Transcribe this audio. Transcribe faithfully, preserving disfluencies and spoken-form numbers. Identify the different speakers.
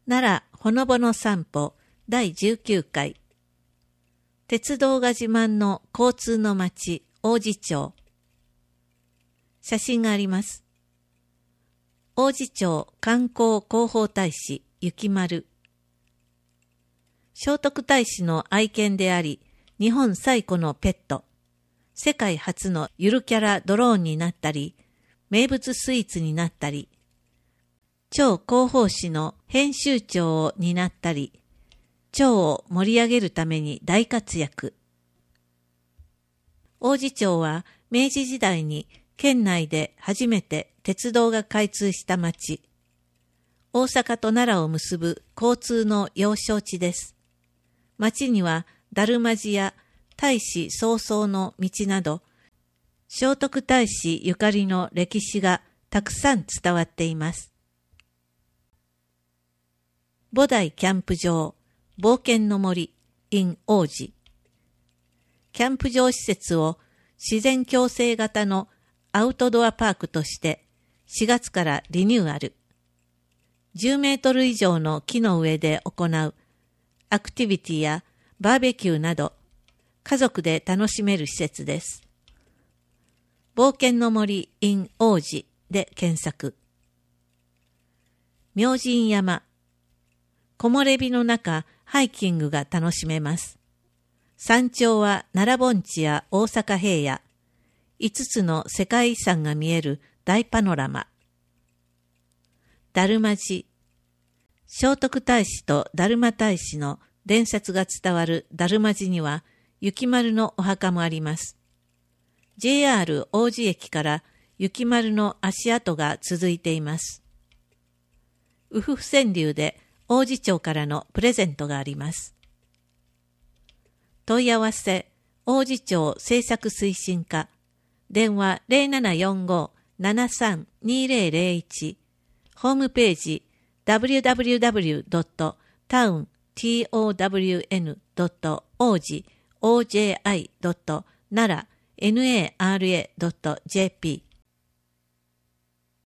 Speaker 1: 奈良ほのぼの散歩だいじゅうきゅうかい。鉄道が自慢の交通の町王寺町。写真があります。王寺町観光広報大使雪丸。聖徳太子の愛犬であり、日本最古のペット。世界初のゆるキャラドローンになったり、名物スイーツになったり、町広報誌の編集長を担ったり、町を盛り上げるために大活躍。王寺町は明治時代に県内で初めて鉄道が開通した町。大阪と奈良を結ぶ交通の要衝地です。町には達磨寺や太子曹操の道など、聖徳太子ゆかりの歴史がたくさん伝わっています。菩提キャンプ場、冒険の森 in 王寺。キャンプ場施設を自然共生型のアウトドアパークとしてしがつからリニューアル。じゅうメートル以上の木の上で行うアクティビティやバーベキューなど家族で楽しめる施設です。冒険の森 in 王寺で検索。明神山。木漏れ日の中、ハイキングが楽しめます。山頂は奈良盆地や大阪平野、いつつの世界遺産が見える大パノラマ。達磨寺。聖徳太子と達磨大師の伝説が伝わる達磨寺には、雪丸のお墓もあります。ジェイアール 王子駅から雪丸の足跡が続いています。羽生川柳で王寺町からのプレゼントがあります。問い合わせ、王寺町政策推進課、電話 ゼロななよんご ななさん にゼロゼロいち、ホームページ ダブリューダブリューダブリュードットタウンドットオージーオージェーアイドットナラナラドットジェーピー